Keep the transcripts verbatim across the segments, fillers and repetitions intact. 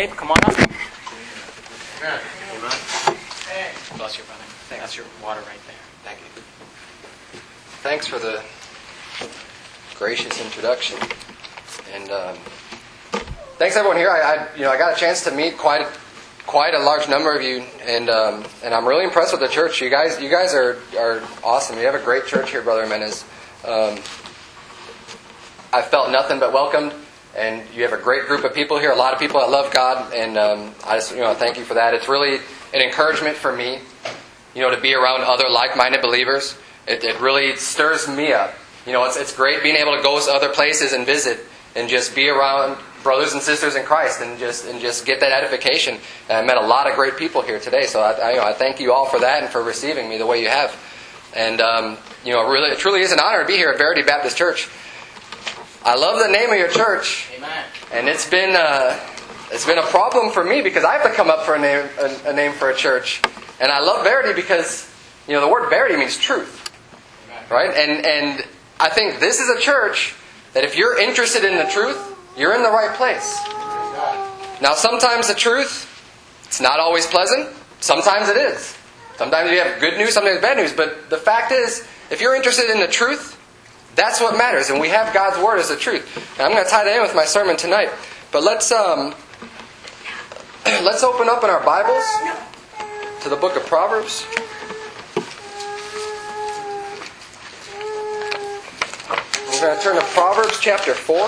Gabe, come on up. Amen. Bless you, brother. That's your water right there. Thank you. Thanks for the gracious introduction, and um, thanks everyone here. I, I, you know, I got a chance to meet quite, quite a large number of you, and um, and I'm really impressed with the church. You guys, you guys are are awesome. You have a great church here, Brother Jimenez. Um, I felt nothing but welcomed. And you have a great group of people here, a lot of people that love God, and um, I just, you know, thank you for that. It's really an encouragement for me, you know, to be around other like-minded believers. It, it really stirs me up. You know, it's it's great being able to go to other places and visit and just be around brothers and sisters in Christ and just and just get that edification. And I met a lot of great people here today, so I, I, you know, I thank you all for that and for receiving me the way you have. And um, you know, really, it truly is an honor to be here at Verity Baptist Church. I love the name of your church. Amen. And it's been uh, it's been a problem for me because I have to come up for a name a, a name for a church. And I love Verity because, you know, the word Verity means truth, Amen. right? And and I think this is a church that if you're interested in the truth, you're in the right place. Now, sometimes the truth, it's not always pleasant. Sometimes it is. Sometimes you have good news, sometimes bad news. But the fact is, if you're interested in the truth, that's what matters, and we have God's Word as the truth. And I'm going to tie that in with my sermon tonight. But let's um, let's open up in our Bibles to the book of Proverbs. We're going to turn to Proverbs chapter four.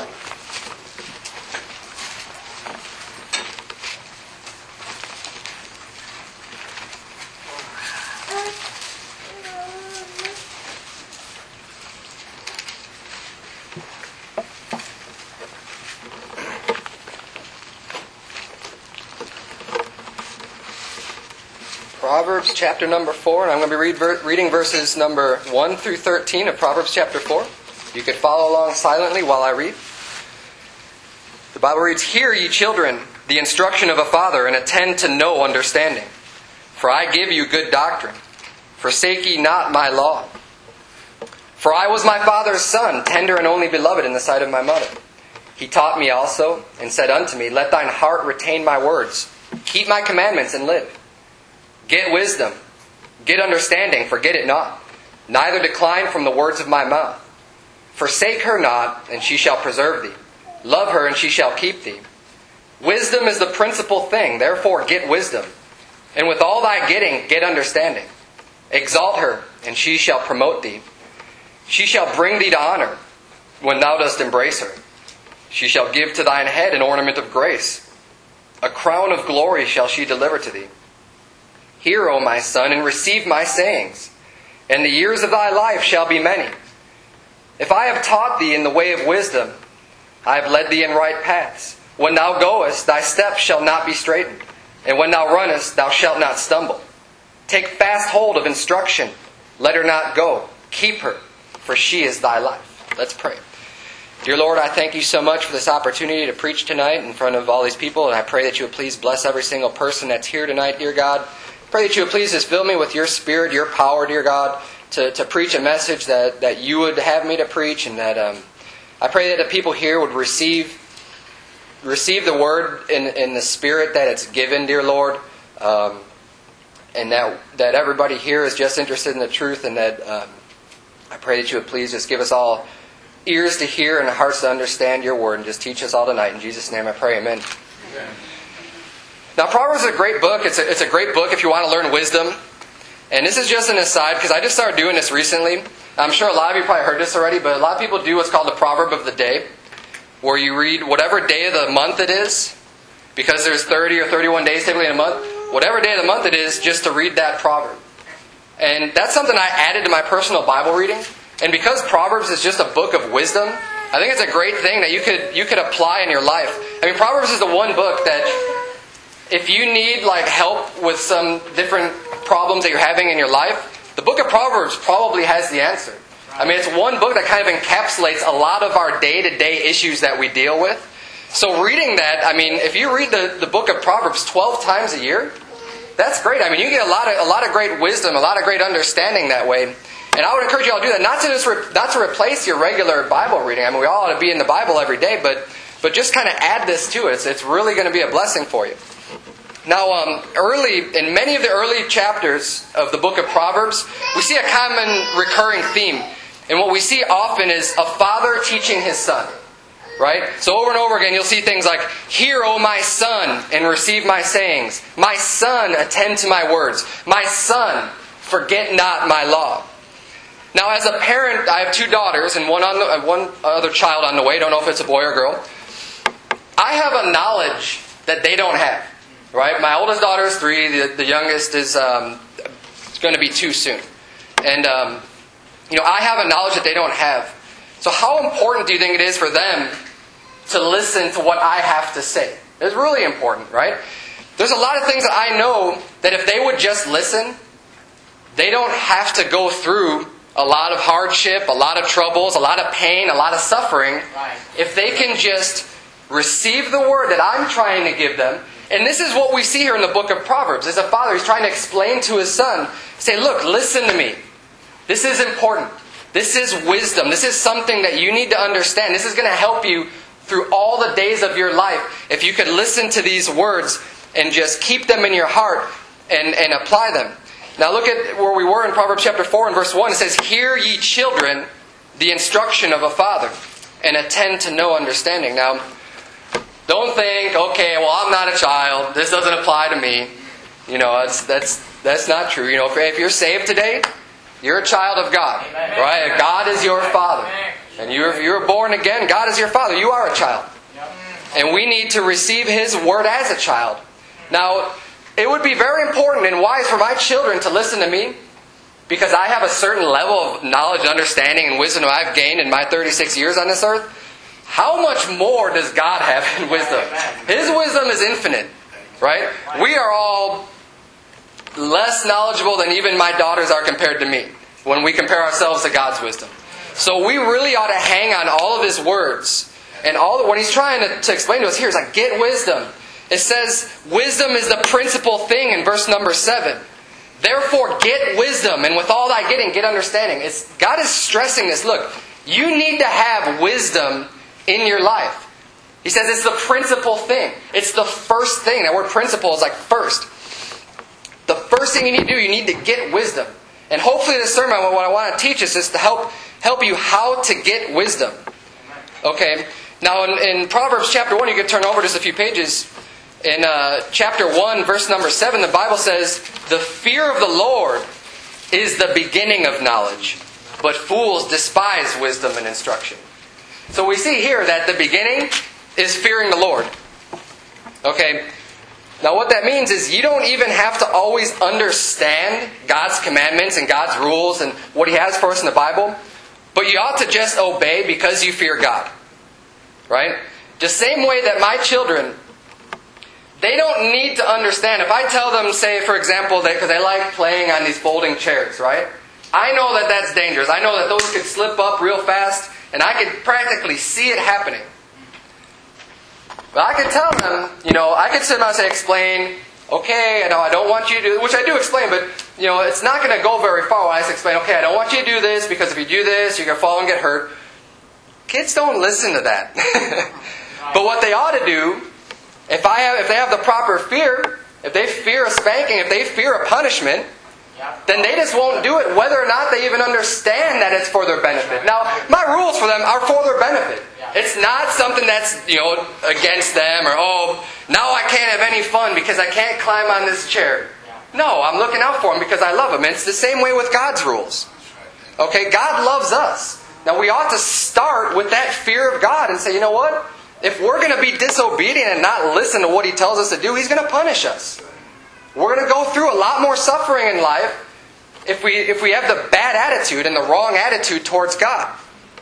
Proverbs chapter number four, and I'm going to be read, ver, reading verses number one through thirteen of Proverbs chapter four. You could follow along silently while I read. The Bible reads, "Hear, ye children, the instruction of a father, and attend to no understanding. For I give you good doctrine. Forsake ye not my law. For I was my father's son, tender and only beloved in the sight of my mother. He taught me also, and said unto me, Let thine heart retain my words. Keep my commandments and live. Get wisdom, get understanding, forget it not. Neither decline from the words of my mouth. Forsake her not, and she shall preserve thee. Love her, and she shall keep thee. Wisdom is the principal thing, therefore get wisdom. And with all thy getting, get understanding. Exalt her, and she shall promote thee. She shall bring thee to honor when thou dost embrace her. She shall give to thine head an ornament of grace. A crown of glory shall she deliver to thee. Hear, O my son, and receive my sayings, and the years of thy life shall be many. If I have taught thee in the way of wisdom, I have led thee in right paths. When thou goest, thy steps shall not be straitened, and when thou runnest, thou shalt not stumble. Take fast hold of instruction, let her not go. Keep her, for she is thy life." Let's pray. Dear Lord, I thank you so much for this opportunity to preach tonight in front of all these people, and I pray that you would please bless every single person that's here tonight, dear God. Pray that you would please just fill me with your Spirit, your power, dear God, to, to preach a message that, that you would have me to preach. And that um, I pray that the people here would receive receive the word in, in the Spirit that it's given, dear Lord. Um, and that that everybody here is just interested in the truth. And that um, I pray that you would please just give us all ears to hear and hearts to understand your word. And just teach us all tonight. In Jesus' name I pray, amen. Amen. Now, Proverbs is a great book. It's a, it's a great book if you want to learn wisdom. And this is just an aside, because I just started doing this recently. I'm sure a lot of you probably heard this already, but a lot of people do what's called the Proverb of the Day, where you read whatever day of the month it is, because there's thirty or thirty-one days typically in a month, whatever day of the month it is, just to read that proverb. And that's something I added to my personal Bible reading. And because Proverbs is just a book of wisdom, I think it's a great thing that you could you could apply in your life. I mean, Proverbs is the one book that, if you need like help with some different problems that you're having in your life, the book of Proverbs probably has the answer. I mean, it's one book that kind of encapsulates a lot of our day-to-day issues that we deal with. So reading that, I mean, if you read the, the book of Proverbs twelve times a year, that's great. I mean, you get a lot of a lot of great wisdom, a lot of great understanding that way. And I would encourage you all to do that, not to just re- not to replace your regular Bible reading. I mean, we all ought to be in the Bible every day, but but just kind of add this to it. It's, it's really going to be a blessing for you. Now, um, early in many of the early chapters of the book of Proverbs, we see a common recurring theme. And what we see often is a father teaching his son. Right? So over and over again, you'll see things like, "Hear, O my son, and receive my sayings. My son, attend to my words. My son, forget not my law." Now, as a parent, I have two daughters and one on the, one other child on the way. Don't know if it's a boy or girl. I have a knowledge that they don't have. Right? My oldest daughter is three. The, the youngest is um, going to be two soon. And um, you know, I have a knowledge that they don't have. So how important do you think it is for them to listen to what I have to say? It's really important, right? There's a lot of things that I know that if they would just listen, they don't have to go through a lot of hardship, a lot of troubles, a lot of pain, a lot of suffering. Right. If they can just receive the word that I'm trying to give them. And this is what we see here in the book of Proverbs. As a father, he's trying to explain to his son, say, look, listen to me. This is important. This is wisdom. This is something that you need to understand. This is going to help you through all the days of your life. If you could listen to these words and just keep them in your heart and, and apply them. Now look at where we were in Proverbs chapter four and verse one. It says, "Hear ye children the instruction of a father, and attend to no understanding." Now, don't think, okay, well, I'm not a child. This doesn't apply to me. You know, that's that's that's not true. You know, if, if you're saved today, you're a child of God, Amen. right? God is your Father. And you're, you're born again. God is your Father. You are a child. And we need to receive His Word as a child. Now, it would be very important and wise for my children to listen to me because I have a certain level of knowledge, understanding, and wisdom that I've gained in my thirty-six years on this earth. How much more does God have in wisdom? His wisdom is infinite, right? We are all less knowledgeable than even my daughters are compared to me when we compare ourselves to God's wisdom. So we really ought to hang on all of His words. And all the, what He's trying to, to explain to us here is like, get wisdom. It says wisdom is the principal thing in verse number seven. Therefore get wisdom, and with all thy getting, get understanding. It's, God is stressing this. Look, you need to have wisdom in your life. He says it's the principal thing. It's the first thing. That word principal is like first. The first thing you need to do, you need to get wisdom. And hopefully this sermon, what I want to teach us is to help help you how to get wisdom. Okay. Now in, in Proverbs chapter one, you can turn over just a few pages. In uh, chapter one, verse number seven, the Bible says, "The fear of the Lord is the beginning of knowledge, but fools despise wisdom and instruction." So we see here that the beginning is fearing the Lord. Okay. Now what that means is you don't even have to always understand God's commandments and God's rules and what He has for us in the Bible. But you ought to just obey because you fear God. Right? The same way that my children, they don't need to understand. If I tell them, say, for example, that because they like playing on these folding chairs, right? I know that that's dangerous. I know that those could slip up real fast, and I could practically see it happening. But I could tell them, you know, I could sit down and say, explain, okay, I know I don't want you to do, which I do explain, but, you know, it's not going to go very far when I just explain, okay, I don't want you to do this, because if you do this, you're going to fall and get hurt. Kids don't listen to that. But what they ought to do, if I have, if they have the proper fear, if they fear a spanking, if they fear a punishment, then they just won't do it whether or not they even understand that it's for their benefit. Now, my rules for them are for their benefit. It's not something that's, you know, against them or, oh, now I can't have any fun because I can't climb on this chair. No, I'm looking out for them because I love them. And it's the same way with God's rules. Okay, God loves us. Now, we ought to start with that fear of God and say, you know what? If we're going to be disobedient and not listen to what He tells us to do, He's going to punish us. We're going to go through a lot more suffering in life if we if we have the bad attitude and the wrong attitude towards God.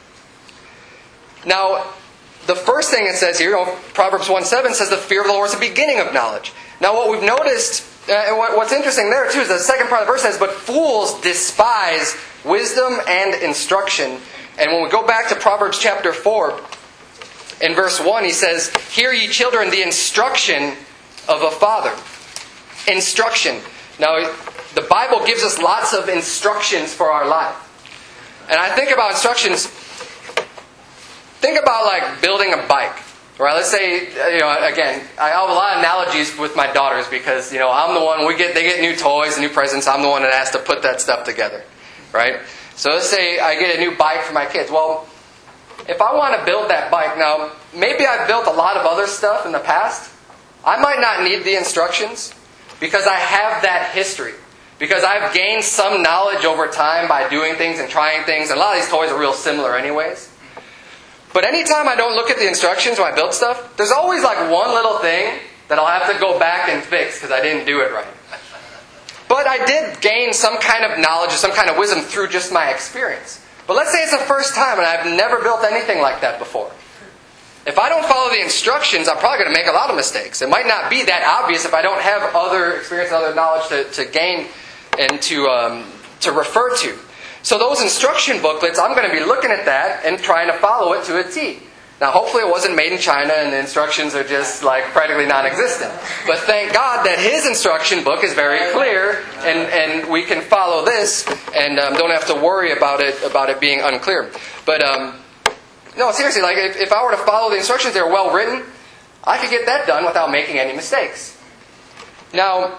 Now, the first thing it says here, you know, Proverbs one seven says the fear of the Lord is the beginning of knowledge. Now, what we've noticed, uh, and what, what's interesting there too, is the second part of the verse says, "But fools despise wisdom and instruction." And when we go back to Proverbs chapter four, in verse one, he says, "Hear ye children the instruction of a father." Instruction. Now, the Bible gives us lots of instructions for our life. And I think about instructions, think about like building a bike, Right? Let's say, you know, again, I have a lot of analogies with my daughters because, you know, I'm the one, we get they get new toys and new presents. I'm the one that has to put that stuff together. Right? So let's say I get a new bike for my kids. Well, if I want to build that bike, now, maybe I've built a lot of other stuff in the past. I might not need the instructions because I have that history. Because I've gained some knowledge over time by doing things and trying things. And a lot of these toys are real similar anyways. But anytime I don't look at the instructions when I build stuff, there's always like one little thing that I'll have to go back and fix because I didn't do it right. But I did gain some kind of knowledge or some kind of wisdom through just my experience. But let's say it's the first time and I've never built anything like that before. If I don't follow the instructions, I'm probably going to make a lot of mistakes. It might not be that obvious if I don't have other experience and other knowledge to, to gain and to um, to refer to. So those instruction booklets, I'm going to be looking at that and trying to follow it to a T. Now, hopefully it wasn't made in China and the instructions are just like practically non-existent. But thank God that his instruction book is very clear and, and we can follow this and um, don't have to worry about it about it being unclear. But um, no, seriously, like if, if I were to follow the instructions, they're well written, I could get that done without making any mistakes. Now,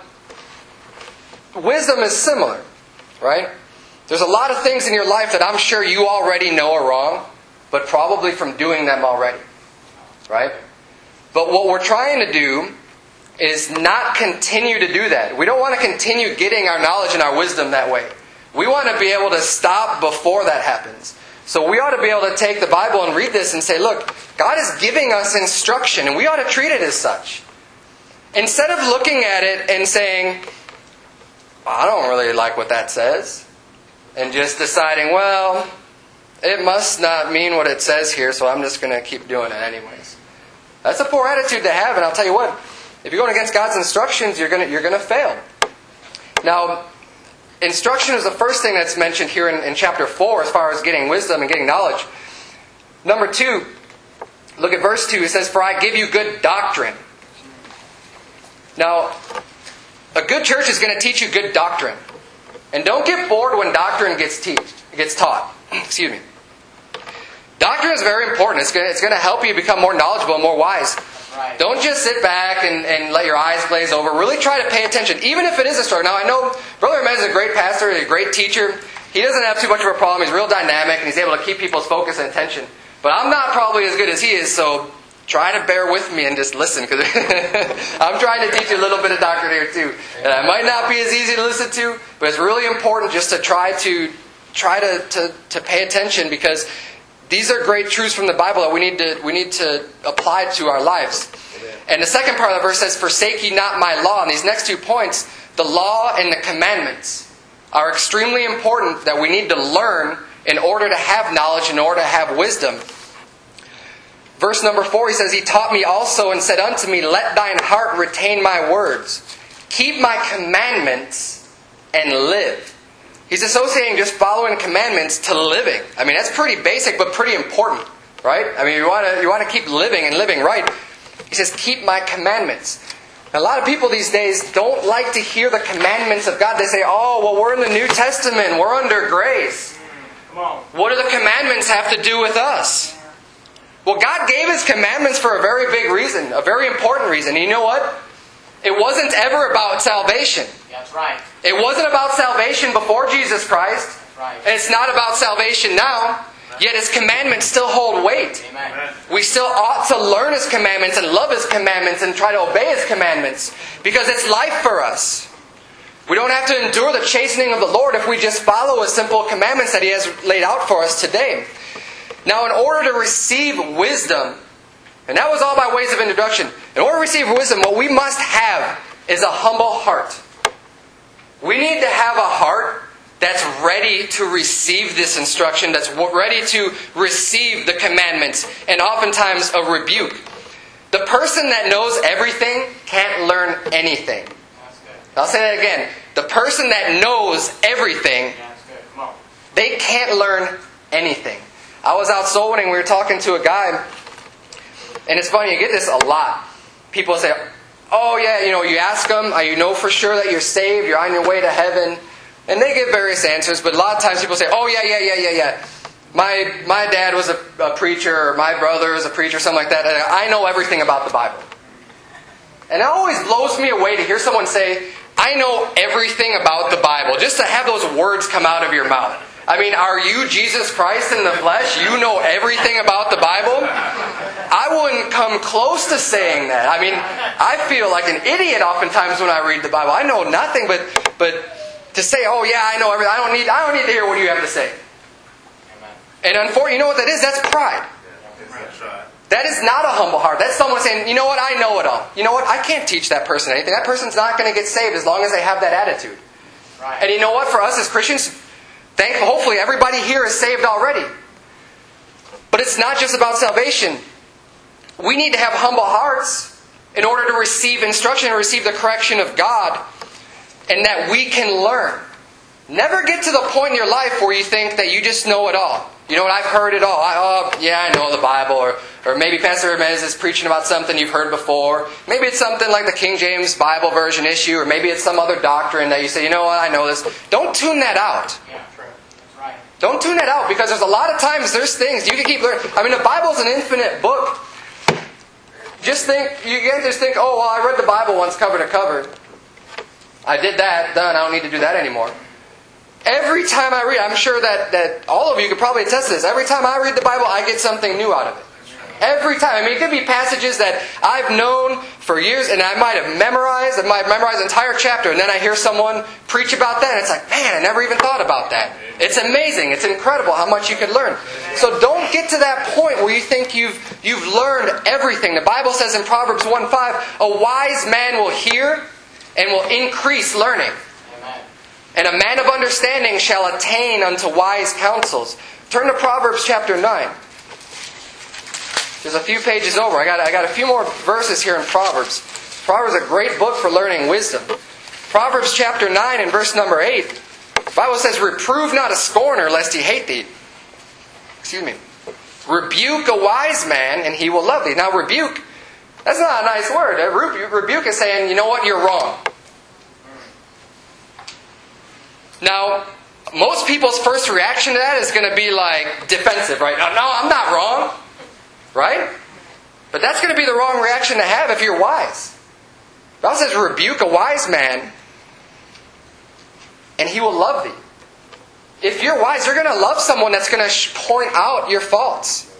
wisdom is similar, right? There's a lot of things in your life that I'm sure you already know are wrong, but probably from doing them already, right? But what we're trying to do is not continue to do that. We don't want to continue getting our knowledge and our wisdom that way. We want to be able to stop before that happens. So we ought to be able to take the Bible and read this and say, look, God is giving us instruction, and we ought to treat it as such. Instead of looking at it and saying, I don't really like what that says, and just deciding, well, it must not mean what it says here, so I'm just going to keep doing it anyways. That's a poor attitude to have, and I'll tell you what, if you're going against God's instructions, you're going to, you're going to fail. Now, instruction is the first thing that's mentioned here in, in chapter four as far as getting wisdom and getting knowledge. Number two, look at verse two. It says, for I give you good doctrine. Now, a good church is going to teach you good doctrine. And don't get bored when doctrine gets, te- gets taught. Excuse me. Doctrine is very important. It's going, to, it's going to help you become more knowledgeable and more wise. Right. Don't just sit back and, and let your eyes glaze over. Really try to pay attention, even if it is a struggle. Now, I know Brother Ahmed is a great pastor, a great teacher. He doesn't have too much of a problem. He's real dynamic, and he's able to keep people's focus and attention. But I'm not probably as good as he is, so try to bear with me and just listen, because I'm trying to teach you a little bit of doctrine here too. And it might not be as easy to listen to, but it's really important just to try to try to, to, to pay attention, because these are great truths from the Bible that we need to we need to apply to our lives. And the second part of the verse says, forsake ye not my law. And these next two points, the law and the commandments, are extremely important that we need to learn in order to have knowledge, in order to have wisdom. Verse number four, he says, he taught me also and said unto me, let thine heart retain my words. Keep my commandments and live. He's associating just following commandments to living. I mean, that's pretty basic, but pretty important, right? I mean, you want to you want to keep living and living right. He says, keep my commandments. A lot of people these days don't like to hear the commandments of God. They say, oh, well, we're in the New Testament. We're under grace. Come on. What do the commandments have to do with us? Well, God gave His commandments for a very big reason, a very important reason. And you know what? It wasn't ever about salvation. That's right. It wasn't about salvation before Jesus Christ. That's right. And it's not about salvation now. Yet His commandments still hold weight. Amen. We still ought to learn His commandments and love His commandments and try to obey His commandments, because it's life for us. We don't have to endure the chastening of the Lord if we just follow His simple commandments that He has laid out for us today. Now, in order to receive wisdom, and that was all by ways of introduction, in order to receive wisdom, what we must have is a humble heart. We need to have a heart that's ready to receive this instruction, that's ready to receive the commandments, and oftentimes a rebuke. The person that knows everything can't learn anything. I'll say that again. The person that knows everything, they can't learn anything. I was out soul winning, we were talking to a guy, and it's funny, you get this a lot. People say, oh yeah, you know, you ask them, you know for sure that you're saved, you're on your way to heaven. And they give various answers, but a lot of times people say, oh yeah, yeah, yeah, yeah, yeah. my my dad was a, a preacher, or my brother is a preacher, something like that, and I know everything about the Bible. And it always blows me away to hear someone say, I know everything about the Bible. Just to have those words come out of your mouth. I mean, are you Jesus Christ in the flesh? You know everything about the Bible? I wouldn't come close to saying that. I mean, I feel like an idiot oftentimes when I read the Bible. I know nothing, but but to say, oh yeah, I know everything. I don't need I don't need to hear what you have to say. And unfortunately, you know what that is? That's pride. That is not a humble heart. That's someone saying, you know what, I know it all. You know what, I can't teach that person anything. That person's not going to get saved as long as they have that attitude. Right. And you know what, for us as Christians, thankful, hopefully everybody here is saved already. But it's not just about salvation. We need to have humble hearts in order to receive instruction and receive the correction of God, and that we can learn. Never get to the point in your life where you think that you just know it all. You know what, I've heard it all. I, oh, yeah, I know the Bible. Or, or maybe Pastor Jimenez is preaching about something you've heard before. Maybe it's something like the King James Bible version issue. Or maybe it's some other doctrine that you say, you know what, I know this. Don't tune that out. Yeah, true. That's right. Don't tune that out, because there's a lot of times there's things you can keep learning. I mean, the Bible's an infinite book. Just think, you can't just think, oh, well, I read the Bible once cover to cover. I did that, done, I don't need to do that anymore. Every time I read, I'm sure that, that all of you could probably attest to this. Every time I read the Bible, I get something new out of it. Every time. I mean, it could be passages that I've known for years, and I might have memorized. I might have memorized an entire chapter, and then I hear someone preach about that, and it's like, man, I never even thought about that. It's amazing. It's incredible how much you could learn. So don't get to that point where you think you've you've learned everything. The Bible says in Proverbs one five, a wise man will hear and will increase learning. And a man of understanding shall attain unto wise counsels. Turn to Proverbs chapter nine. There's a few pages over. I got, I got a few more verses here in Proverbs. Proverbs is a great book for learning wisdom. Proverbs chapter nine and verse number eight. The Bible says, reprove not a scorner lest he hate thee. Excuse me. Rebuke a wise man and he will love thee. Now rebuke, that's not a nice word. Rebuke is saying, you know what, you're wrong. Now, most people's first reaction to that is going to be like defensive, right? No, no, I'm not wrong. Right? But that's going to be the wrong reaction to have if you're wise. The Bible says, rebuke a wise man and he will love thee. If you're wise, you're going to love someone that's going to point out your faults.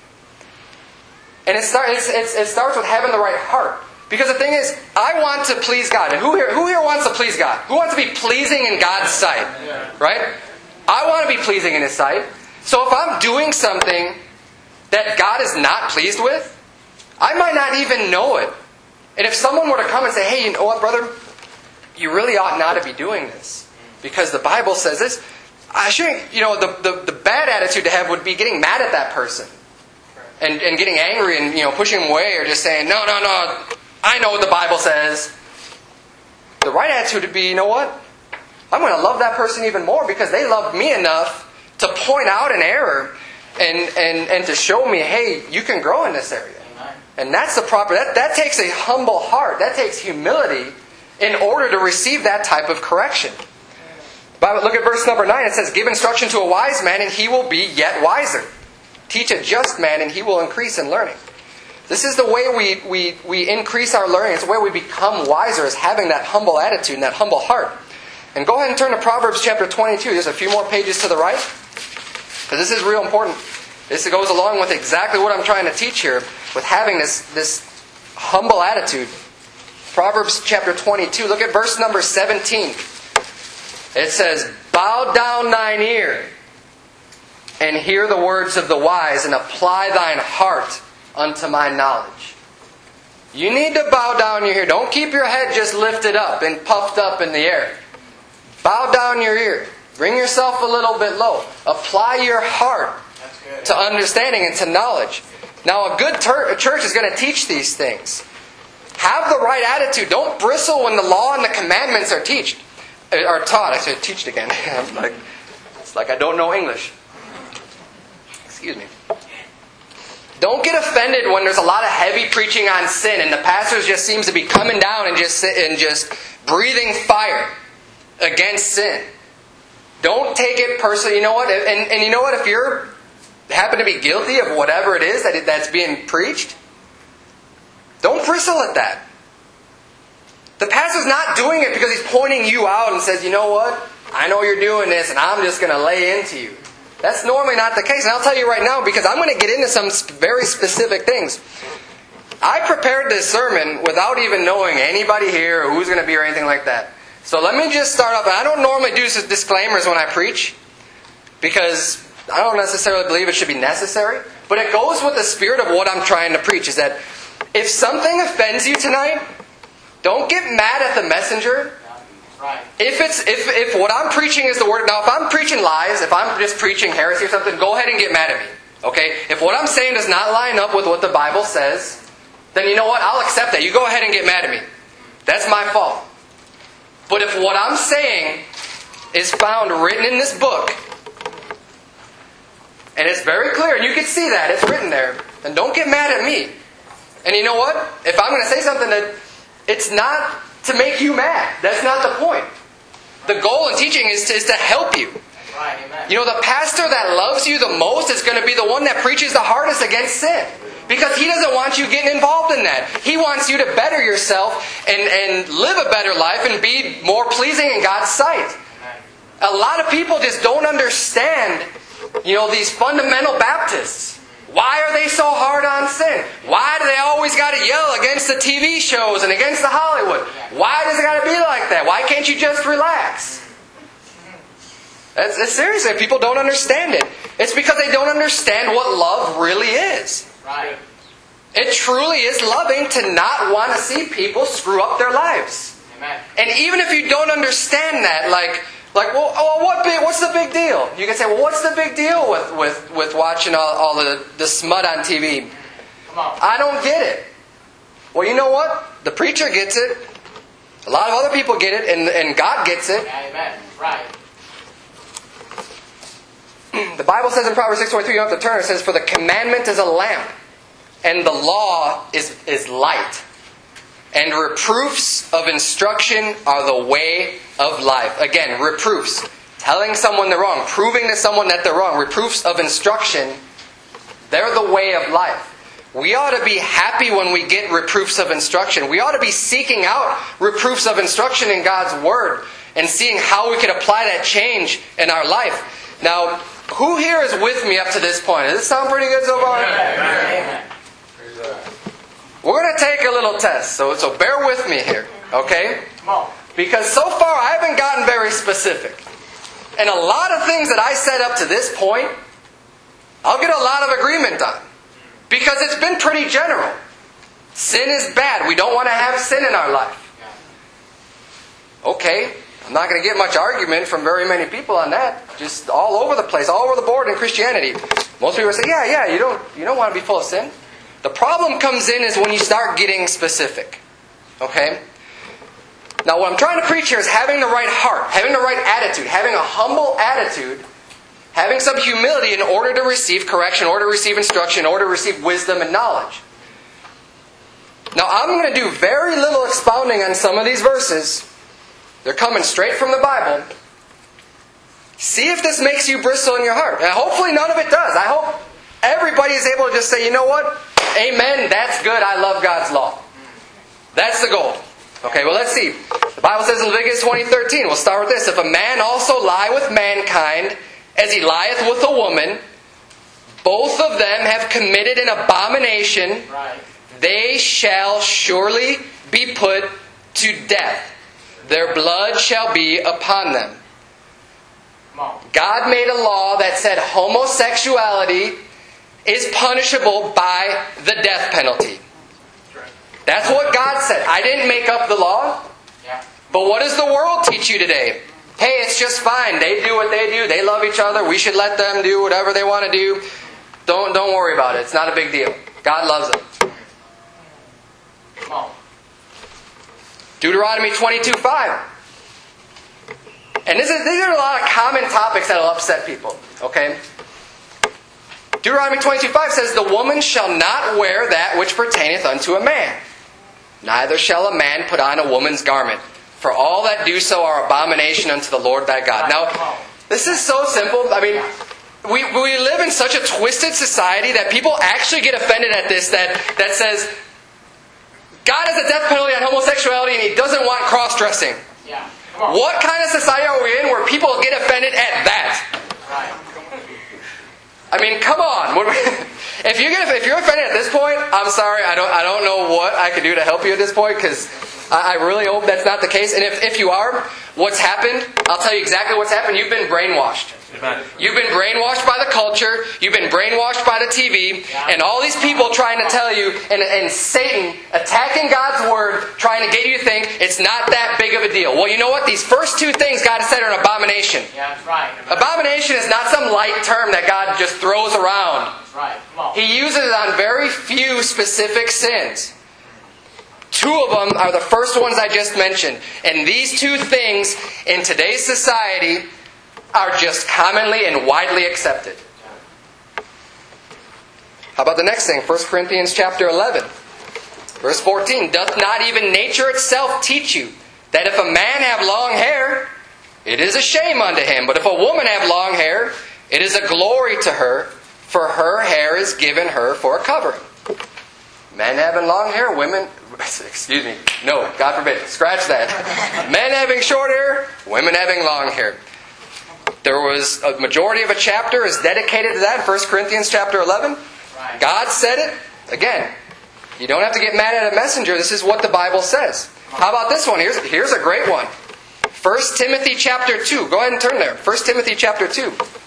And it, start, it's, it's, it starts with having the right heart. Because the thing is, I want to please God. And who here, who here wants to please God? Who wants to be pleasing in God's sight? Right? I want to be pleasing in His sight. So if I'm doing something that God is not pleased with, I might not even know it. And if someone were to come and say, hey, you know what, brother? You really ought not to be doing this. Because the Bible says this. I shouldn't, you know, the, the, the bad attitude to have would be getting mad at that person. And, and getting angry and, you know, pushing them away, or just saying, no, no, no, I know what the Bible says. The right attitude would be, you know what? I'm going to love that person even more because they loved me enough to point out an error and, and, and to show me, hey, you can grow in this area. And that's the proper, that, that takes a humble heart. That takes humility in order to receive that type of correction. But look at verse number nine. It says, give instruction to a wise man and he will be yet wiser. Teach a just man and he will increase in learning. This is the way we, we, we increase our learning. It's the way we become wiser, is having that humble attitude and that humble heart. And go ahead and turn to Proverbs chapter twenty-two. There's a few more pages to the right. Because this is real important. This goes along with exactly what I'm trying to teach here, with having this, this humble attitude. Proverbs chapter twenty-two. Look at verse number seventeen. It says, bow down thine ear and hear the words of the wise, and apply thine heart unto my knowledge. You need to bow down your ear. Don't keep your head just lifted up and puffed up in the air. Bow down your ear. Bring yourself a little bit low. Apply your heart to understanding and to knowledge. Now, a good ter- church is going to teach these things. Have the right attitude. Don't bristle when the law and the commandments are teached, are taught. I said teached again. I'm like, it's like I don't know English. Excuse me. Don't get offended when there's a lot of heavy preaching on sin and the pastor just seems to be coming down and just and just breathing fire against sin. Don't take it personally. You know what? And, and you know what? If you're happen to be guilty of whatever it is that it, that's being preached, don't bristle at that. The pastor's not doing it because he's pointing you out and says, you know what? I know you're doing this and I'm just going to lay into you. That's normally not the case. And I'll tell you right now, because I'm going to get into some very specific things. I prepared this sermon without even knowing anybody here or who's going to be or anything like that. So let me just start off. And I don't normally do disclaimers when I preach, because I don't necessarily believe it should be necessary. But it goes with the spirit of what I'm trying to preach, is that if something offends you tonight, don't get mad at the messenger. Right. If it's if if what I'm preaching is the word, now if I'm preaching lies, if I'm just preaching heresy or something, go ahead and get mad at me. Okay? If what I'm saying does not line up with what the Bible says, then you know what? I'll accept that. You go ahead and get mad at me. That's my fault. But if what I'm saying is found written in this book, and it's very clear, and you can see that, it's written there, then don't get mad at me. And you know what? If I'm going to say something that it's not to make you mad. That's not the point. The goal in teaching is to, is to help you. Right, amen. You know, the pastor that loves you the most is going to be the one that preaches the hardest against sin. Because he doesn't want you getting involved in that. He wants you to better yourself and, and live a better life and be more pleasing in God's sight. A lot of people just don't understand, you know, these fundamental Baptists. Why are they so hard on sin? Why do they always got to yell against the T V shows and against the Hollywood? Why does it got to be like that? Why can't you just relax? That's, that's seriously, people don't understand it. It's because they don't understand what love really is. Right. It truly is loving to not want to see people screw up their lives. Amen. And even if you don't understand that, like, like, well, oh, what big, what's the big deal? You can say, well, what's the big deal with, with, with watching all, all the, the smut on T V? Come on. I don't get it. Well, you know what? The preacher gets it. A lot of other people get it, and, and God gets it. Amen. Right. The Bible says in Proverbs six twenty-three, you don't have to turn, it says, for the commandment is a lamp, and the law is, is light. And reproofs of instruction are the way of life. Again, reproofs. Telling someone they're wrong. Proving to someone that they're wrong. Reproofs of instruction, they're the way of life. We ought to be happy when we get reproofs of instruction. We ought to be seeking out reproofs of instruction in God's Word and seeing how we could apply that change in our life. Now, who here is with me up to this point? Does this sound pretty good so far? Amen. We're going to take a little test, so, so bear with me here, okay? Come on. Because so far I haven't gotten very specific. And a lot of things that I said up to this point, I'll get a lot of agreement on. Because it's been pretty general. Sin is bad. We don't want to have sin in our life. Okay, I'm not going to get much argument from very many people on that. Just all over the place, all over the board in Christianity. Most people say, yeah, yeah, you don't, you don't want to be full of sin. The problem comes in is when you start getting specific. Okay? Now what I'm trying to preach here is having the right heart, having the right attitude, having a humble attitude, having some humility in order to receive correction, in order to receive instruction, in order to receive wisdom and knowledge. Now I'm going to do very little expounding on some of these verses. They're coming straight from the Bible. See if this makes you bristle in your heart. And hopefully none of it does. I hope everybody is able to just say, you know what? Amen, that's good. I love God's law. That's the goal. Okay, well let's see. The Bible says in Leviticus twenty thirteen, we'll start with this. If a man also lie with mankind, as he lieth with a woman, both of them have committed an abomination, Right. they shall surely be put to death. Their blood shall be upon them. Come on. God made a law that said homosexuality is punishable by the death penalty. That's what God said. I didn't make up the law. Yeah. But what does the world teach you today? Hey, it's just fine. They do what they do. They love each other. We should let them do whatever they want to do. Don't, don't worry about it. It's not a big deal. God loves them. Come on. Deuteronomy twenty-two five. And this is, these are a lot of common topics that will upset people. Okay? Deuteronomy twenty-two five says, the woman shall not wear that which pertaineth unto a man. Neither shall a man put on a woman's garment. For all that do so are abomination unto the Lord thy God. Now, this is so simple. I mean, we, we live in such a twisted society that people actually get offended at this, that, that says, God has a death penalty on homosexuality and He doesn't want cross-dressing. Yeah. What kind of society are we in where people get offended at that? Right. I mean, come on. If you get if you're offended at this point, I'm sorry. I don't I don't know what I can do to help you at this point, because I, I really hope that's not the case. And if, if you are, what's happened? I'll tell you exactly what's happened. You've been brainwashed. Amen. You've been brainwashed by the culture. You've been brainwashed by the T V. And all these people trying to tell you, and, and Satan attacking God's Word, trying to get you to think it's not that big of a deal. Well, you know what? These first two things God has said are an abomination. Yeah, that's right. Abomination is not some light term that God just throws around. That's right. Come on. He uses it on very few specific sins. Two of them are the first ones I just mentioned. And these two things in today's society are just commonly and widely accepted. How about the next thing? First Corinthians chapter eleven. Verse fourteen. Doth not even nature itself teach you that if a man have long hair, it is a shame unto him. But if a woman have long hair, it is a glory to her, for her hair is given her for a covering. Men having long hair, women... Excuse me. No, God forbid. Scratch that. Men having short hair, women having long hair. There was a majority of a chapter is dedicated to that in First Corinthians chapter eleven. Right. God said it. Again, you don't have to get mad at a messenger. This is what the Bible says. How about this one? Here's, here's a great one. First Timothy chapter two. Go ahead and turn there. First Timothy chapter two.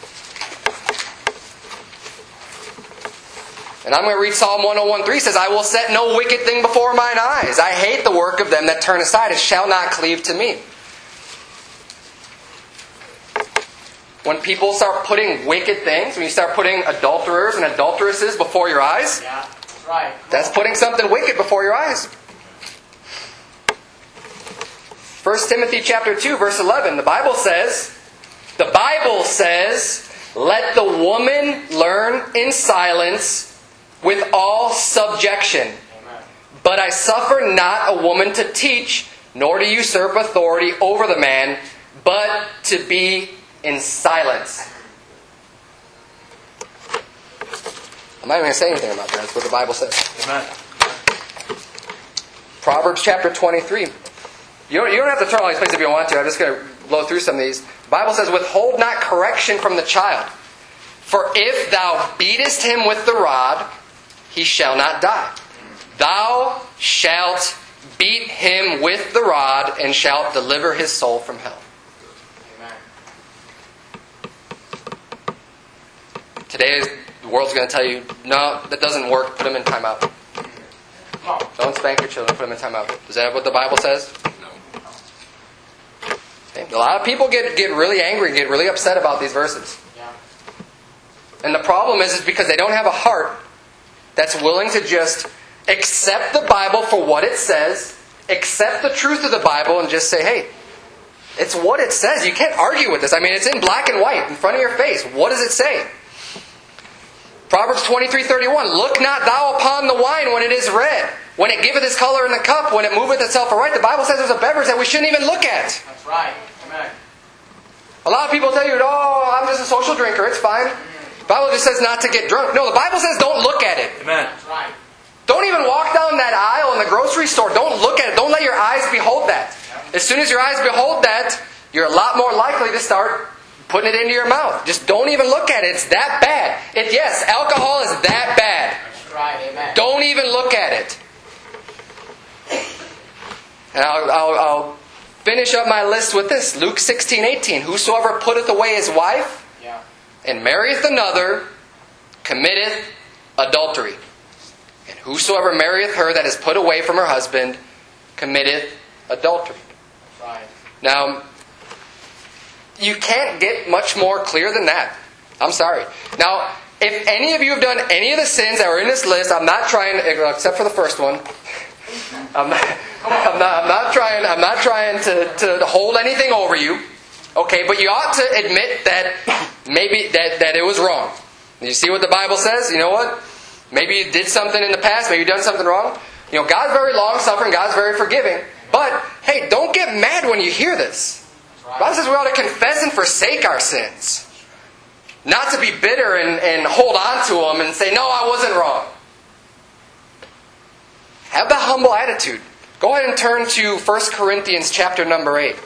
And I'm going to read Psalm one oh one three. It says, I will set no wicked thing before mine eyes. I hate the work of them that turn aside. It shall not cleave to me. When people start putting wicked things, when you start putting adulterers and adulteresses before your eyes, Yeah, that's right. that's putting something wicked before your eyes. First Timothy chapter two, verse eleven, the Bible says, the Bible says, let the woman learn in silence with all subjection. Amen. But I suffer not a woman to teach, nor to usurp authority over the man, but to be in silence. I'm not even going to say anything about that. That's what the Bible says. Amen. Proverbs chapter twenty-three. You don't, you don't have to turn all these places if you don't want to. I'm just going to blow through some of these. The Bible says, withhold not correction from the child. For if thou beatest him with the rod, he shall not die. Thou shalt beat him with the rod, and shalt deliver his soul from hell. Amen. Today, the world's going to tell you, no, that doesn't work. Put them in timeout. Come on. Don't spank your children. Put them in timeout. Is that what the Bible says? No. Okay. A lot of people get, get really angry, get really upset about these verses. Yeah. And the problem is, is because they don't have a heart that's willing to just accept the Bible for what it says, accept the truth of the Bible, and just say, hey, it's what it says. You can't argue with this. I mean, it's in black and white in front of your face. What does it say? Proverbs twenty-three thirty-one. Look not thou upon the wine when it is red, when it giveth its color in the cup, when it moveth itself aright. The Bible says there's a beverage that we shouldn't even look at. That's right. Amen. A lot of people tell you, oh, I'm just a social drinker. It's fine. The Bible just says not to get drunk. No, the Bible says don't look at it. Amen. That's right. Don't even walk down that aisle in the grocery store. Don't look at it. Don't let your eyes behold that. As soon as your eyes behold that, you're a lot more likely to start putting it into your mouth. Just don't even look at it. It's that bad. It, yes, alcohol is that bad. That's right. Amen. Don't even look at it. And I'll, I'll, I'll finish up my list with this. Luke sixteen eighteen. Whosoever putteth away his wife Yeah. and marrieth another committeth adultery. And whosoever marrieth her that is put away from her husband committeth adultery. That's right. Now, you can't get much more clear than that. I'm sorry. Now, if any of you have done any of the sins that were in this list, I'm not trying, except for the first one. I'm not, I'm not, I'm not trying, I'm not trying to, to hold anything over you. Okay, but you ought to admit that maybe that, that it was wrong. You see what the Bible says? You know what? Maybe you did something in the past, maybe you've done something wrong. You know, God's very long-suffering, God's very forgiving. But, hey, don't get mad when you hear this. The Bible says we ought to confess and forsake our sins. Not to be bitter and, and hold on to them and say, no, I wasn't wrong. Have the humble attitude. Go ahead and turn to First Corinthians chapter number eight.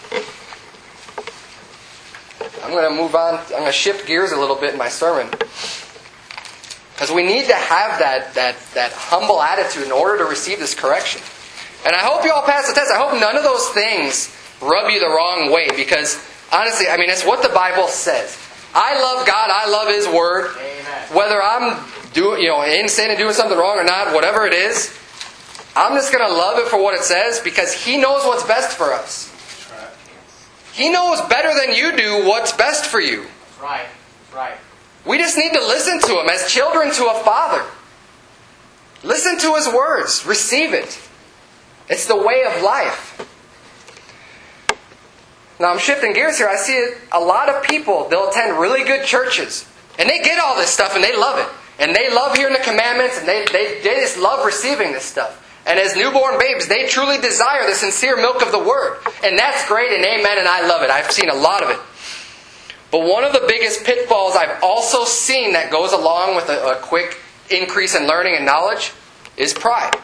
I'm going to move on. I'm going to shift gears a little bit in my sermon. Because we need to have that, that, that humble attitude in order to receive this correction. And I hope you all pass the test. I hope none of those things rub you the wrong way. Because honestly, I mean, it's what the Bible says. I love God. I love His Word. Amen. Whether I'm doing, you know, in sin and doing something wrong or not, whatever it is, I'm just going to love it for what it says because He knows what's best for us. He knows better than you do what's best for you. That's right. That's right. We just need to listen to Him as children to a Father. Listen to His words. Receive it. It's the way of life. Now I'm shifting gears here. I see it, a lot of people, they'll attend really good churches. And they get all this stuff and they love it. And they love hearing the commandments and they, they, they just love receiving this stuff. And as newborn babes, they truly desire the sincere milk of the Word. And that's great and amen and I love it. I've seen a lot of it. But one of the biggest pitfalls I've also seen that goes along with a, a quick increase in learning and knowledge is pride.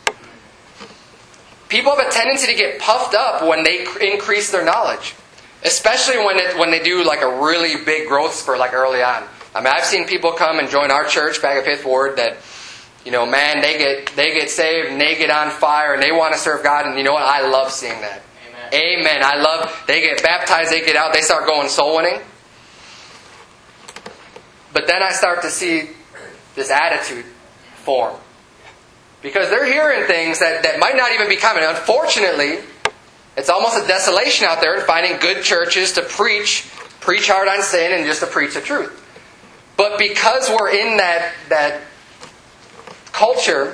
People have a tendency to get puffed up when they increase their knowledge. Especially when it, when they do like a really big growth spurt like early on. I mean, I've seen people come and join our church back at Fifth Ward that, you know, man, they get they get saved and they get on fire and they want to serve God. And you know what? I love seeing that. Amen. Amen. I love, they get baptized, they get out, they start going soul winning. But then I start to see this attitude form. Because they're hearing things that, that might not even be common. Unfortunately, it's almost a desolation out there in finding good churches to preach, preach hard on sin and just to preach the truth. But because we're in that, that culture,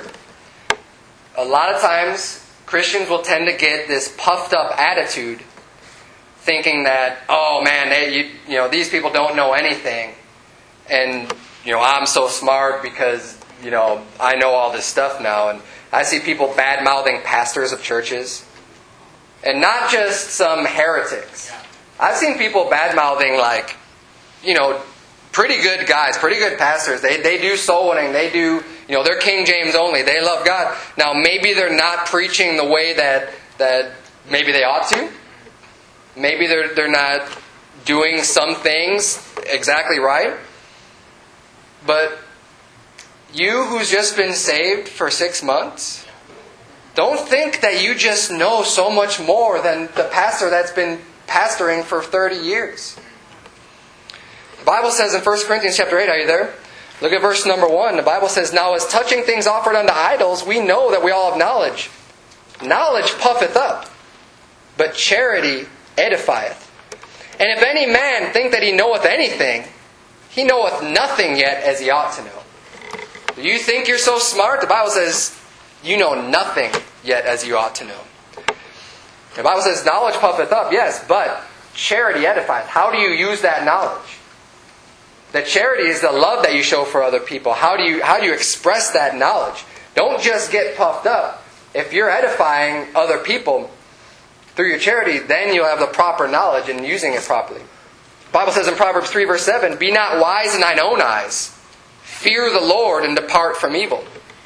a lot of times Christians will tend to get this puffed up attitude thinking that, oh man, they, you, you know, these people don't know anything. And, you know, I'm so smart because, you know, I know all this stuff now. And I see people bad-mouthing pastors of churches. And not just some heretics. I've seen people bad-mouthing like, you know, pretty good guys, pretty good pastors. They they do soul winning. They do, you know, they're King James only. They love God. Now, maybe they're not preaching the way that, that maybe they ought to. Maybe they're they're not doing some things exactly right. But you who's just been saved for six months, don't think that you just know so much more than the pastor that's been pastoring for thirty years. The Bible says in First Corinthians chapter eight, are you there? Look at verse number one. The Bible says, now as touching things offered unto idols, we know that we all have knowledge. Knowledge puffeth up, but charity edifieth. And if any man think that he knoweth anything, he knoweth nothing yet as he ought to know. Do you think you're so smart? The Bible says, you know nothing yet as you ought to know. The Bible says, knowledge puffeth up, yes, but charity edifieth. How do you use that knowledge? The charity is the love that you show for other people. How do you how do you express that knowledge? Don't just get puffed up. If you're edifying other people through your charity, then you'll have the proper knowledge and using it properly. The Bible says in Proverbs three verse seven, be not wise in thine own eyes. Fear the Lord and depart from evil.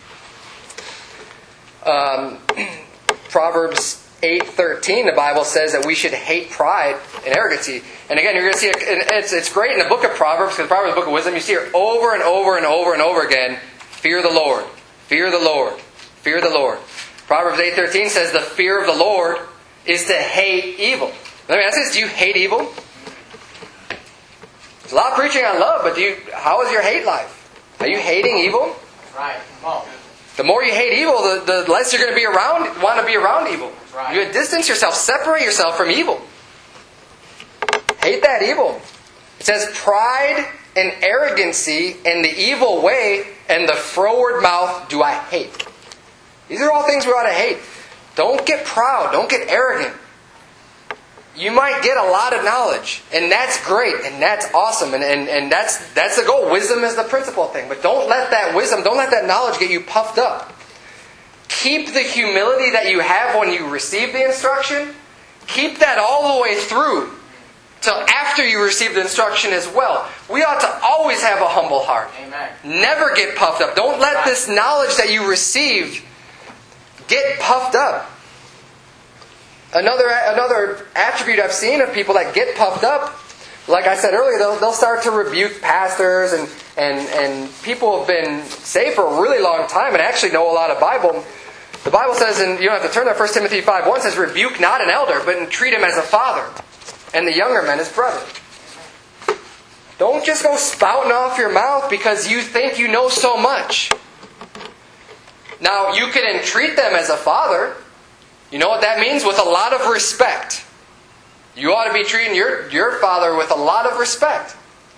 Um, Proverbs eight thirteen, the Bible says that we should hate pride and arrogancy. And again, you're going to see it, it's, it's great in the book of Proverbs, because Proverbs is the book of wisdom. You see it over and over and over and over again. Fear the Lord. Fear the Lord. Fear the Lord. Proverbs eight thirteen says the fear of the Lord is to hate evil. Let me ask this, do you hate evil? There's a lot of preaching on love, but do you? How is your hate life? Are you hating evil? Right. Come on. The more you hate evil, the, the less you're going to be around, want to be around evil. Right. You distance yourself, separate yourself from evil. Hate that evil. It says pride and arrogancy and the evil way and the froward mouth do I hate. These are all things we ought to hate. Don't get proud. Don't get arrogant. You might get a lot of knowledge, and that's great, and that's awesome, and, and, and that's that's the goal. Wisdom is the principal thing. But don't let that wisdom, don't let that knowledge get you puffed up. Keep the humility that you have when you receive the instruction. Keep that all the way through. till after you receive the instruction as well. We ought to always have a humble heart. Amen. Never get puffed up. Don't let this knowledge that you received get puffed up. Another another attribute I've seen of people that get puffed up, like I said earlier, they'll, they'll start to rebuke pastors and, and, and people have been saved for a really long time and actually know a lot of Bible. The Bible says, and you don't have to turn there, First Timothy five one says, rebuke not an elder, but treat him as a father, and the younger men as brother. Don't just go spouting off your mouth because you think you know so much. Now, you can entreat them as a father. You know what that means? With a lot of respect. You ought to be treating your, your father with a lot of respect.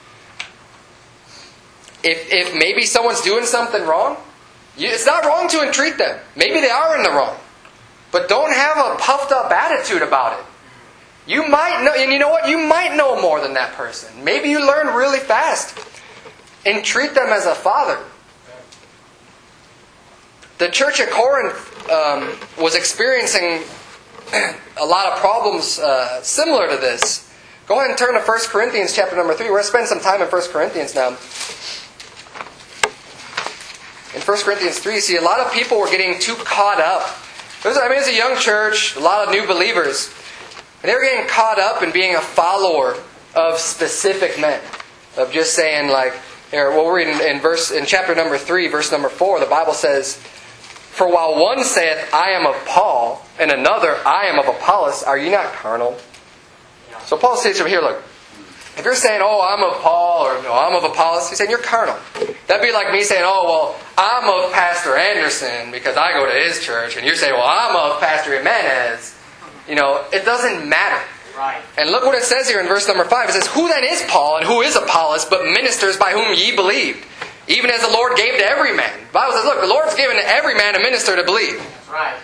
If, if maybe someone's doing something wrong, you, it's not wrong to entreat them. Maybe they are in the wrong. But don't have a puffed up attitude about it. You might know, and you know what? You might know more than that person. Maybe you learn really fast. Entreat them as a father. The church at Corinth um, was experiencing a lot of problems uh, similar to this. Go ahead and turn to First Corinthians chapter number three. We're going to spend some time in First Corinthians now. In First Corinthians three, you see a lot of people were getting too caught up. It was, I mean, it was a young church, a lot of new believers. And they were getting caught up in being a follower of specific men. Of just saying like, here, we'll read in, in, verse, in chapter number three, verse number four, the Bible says, for while one saith, I am of Paul, and another, I am of Apollos, are ye not carnal? So Paul says over here, look, if you're saying, oh, I'm of Paul, or no, I'm of Apollos, he's saying you're carnal. That'd be like me saying, oh, well, I'm of Pastor Anderson because I go to his church, and you're saying, well, I'm of Pastor Jimenez. You know, it doesn't matter. Right. And look what it says here in verse number five. It says, who then is Paul, and who is Apollos, but ministers by whom ye believed? Even as the Lord gave to every man. The Bible says, look, the Lord's given to every man a minister to believe. That's right.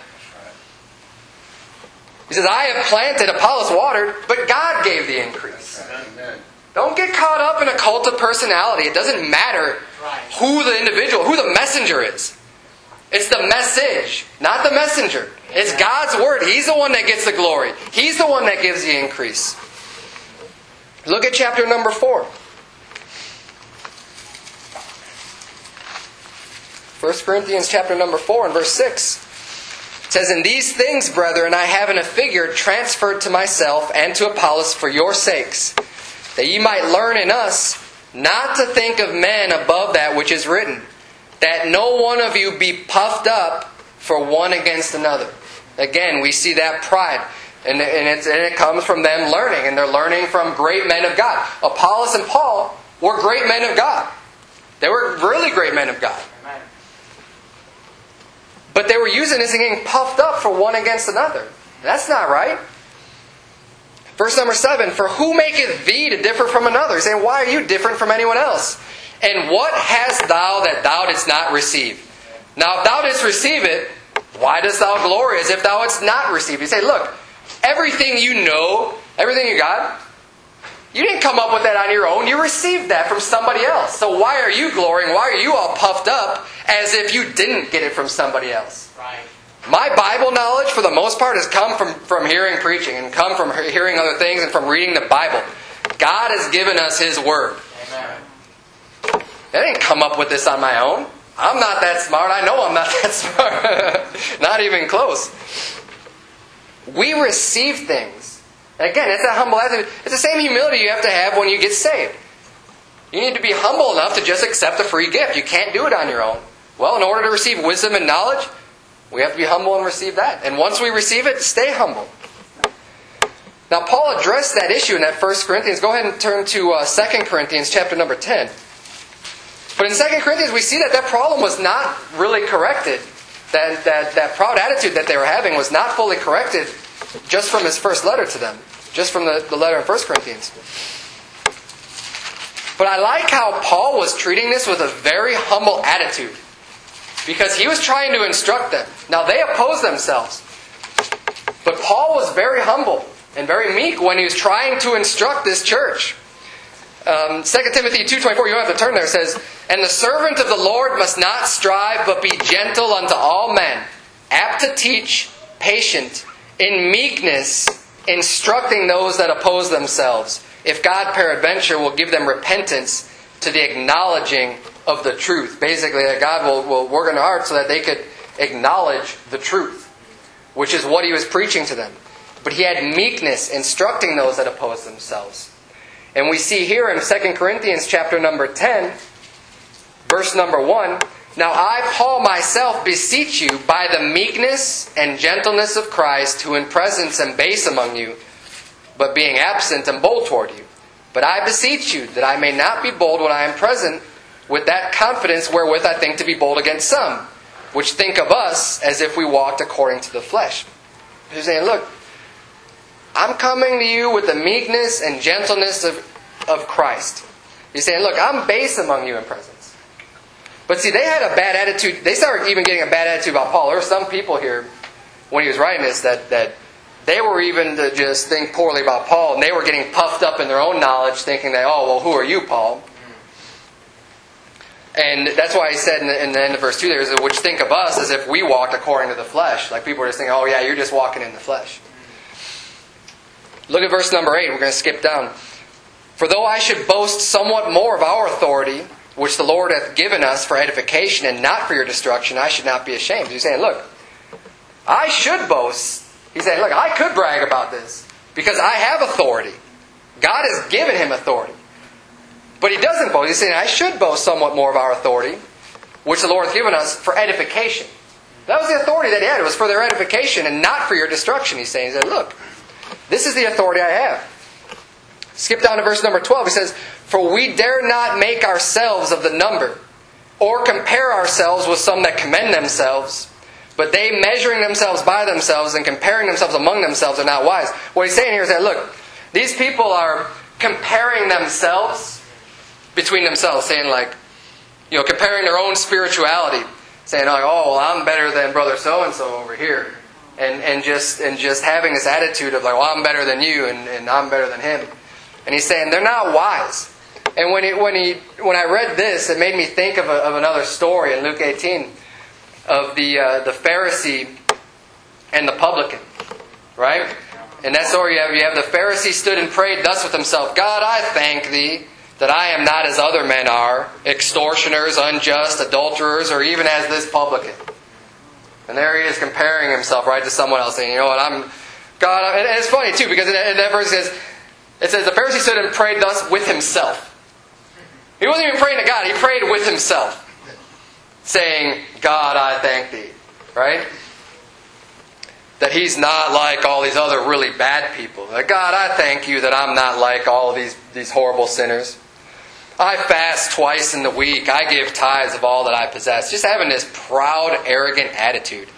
He says, I have planted, Apollos watered, but God gave the increase. Amen. Don't get caught up in a cult of personality. It doesn't matter Right. who the individual, who the messenger is. It's the message, not the messenger. It's God's word. He's the one that gets the glory. He's the one that gives the increase. Look at chapter number four. First Corinthians chapter number four and verse six. It says, in these things, brethren, I have in a figure transferred to myself and to Apollos for your sakes, that ye might learn in us not to think of men above that which is written, that no one of you be puffed up for one against another. Again, we see that pride. And, and, it's, and it comes from them learning. And they're learning from great men of God. Apollos and Paul were great men of God. They were really great men of God. Amen. But they were using this and getting puffed up for one against another. That's not right. Verse number seven, for who maketh thee to differ from another? He's saying, why are you different from anyone else? And what hast thou that thou didst not receive? Now if thou didst receive it, why dost thou glory as if thou hadst not received? You say, look, everything you know, everything you got, you didn't come up with that on your own. You received that from somebody else. So why are you glorying? Why are you all puffed up as if you didn't get it from somebody else? Right. My Bible knowledge, for the most part, has come from, from hearing preaching and come from hearing other things and from reading the Bible. God has given us His Word. Amen. I didn't come up with this on my own. I'm not that smart. I know I'm not that smart. Not even close. We receive things. And again, it's that humble attitude. It's the same humility you have to have when you get saved. You need to be humble enough to just accept a free gift. You can't do it on your own. Well, in order to receive wisdom and knowledge, we have to be humble and receive that. And once we receive it, stay humble. Now, Paul addressed that issue in that First Corinthians. Go ahead and turn to uh, Second Corinthians chapter number ten. But in Second Corinthians, we see that that problem was not really corrected. That, that, that proud attitude that they were having was not fully corrected just from his first letter to them. Just from the, the letter in First Corinthians. But I like how Paul was treating this with a very humble attitude. Because he was trying to instruct them. Now they opposed themselves. But Paul was very humble and very meek when he was trying to instruct this church. Um, Second Timothy two twenty-four, you don't have to turn there, says, and the servant of the Lord must not strive, but be gentle unto all men, apt to teach, patient, in meekness, instructing those that oppose themselves, if God peradventure will give them repentance to the acknowledging of the truth. Basically, that God will, will work in their hearts so that they could acknowledge the truth, which is what he was preaching to them. But he had meekness, instructing those that oppose themselves. And we see here in Second Corinthians chapter number ten, verse number one, "Now I, Paul, myself beseech you by the meekness and gentleness of Christ, who in presence am base among you, but being absent am bold toward you. But I beseech you that I may not be bold when I am present, with that confidence wherewith I think to be bold against some, which think of us as if we walked according to the flesh." He's saying, look, I'm coming to you with the meekness and gentleness of, of Christ. He's saying, look, I'm base among you in presence. But see, they had a bad attitude. They started even getting a bad attitude about Paul. There were some people here, when he was writing this, that, that they were even to just think poorly about Paul. And they were getting puffed up in their own knowledge, thinking that, oh, well, who are you, Paul? And that's why he said in the, in the end of verse two there, is which think of us as if we walked according to the flesh. Like people are just thinking, oh yeah, you're just walking in the flesh. Look at verse number eight. We're going to skip down. "For though I should boast somewhat more of our authority, which the Lord hath given us for edification and not for your destruction, I should not be ashamed." He's saying, look, I should boast. He's saying, look, I could brag about this because I have authority. God has given him authority. But he doesn't boast. He's saying, I should boast somewhat more of our authority, which the Lord has given us for edification. That was the authority that he had. It was for their edification and not for your destruction, he's saying. He said, look, this is the authority I have. Skip down to verse number twelve. He says, "For we dare not make ourselves of the number, or compare ourselves with some that commend themselves. But they, measuring themselves by themselves and comparing themselves among themselves, are not wise." What he's saying here is that, look, these people are comparing themselves between themselves, saying like, you know, comparing their own spirituality, saying like, oh, well, I'm better than brother so-and-so over here. And and just and just having this attitude of like, well, I'm better than you and, and I'm better than him. And he's saying they're not wise. And when he, when he when I read this, it made me think of, a, of another story in Luke eighteen of the uh, the Pharisee and the publican, right? In that story, you have you have the Pharisee stood and prayed thus with himself: "God, I thank thee that I am not as other men are, extortioners, unjust, adulterers, or even as this publican." And there he is comparing himself right to someone else, saying, "You know what? I'm God." And it's funny too because in that verse it says, it says the Pharisee stood and prayed thus with himself. He wasn't even praying to God; he prayed with himself, saying, "God, I thank thee," right? That he's not like all these other really bad people. That God, I thank you that I'm not like all of these these horrible sinners. I fast twice in the week. I give tithes of all that I possess. Just having this proud, arrogant attitude.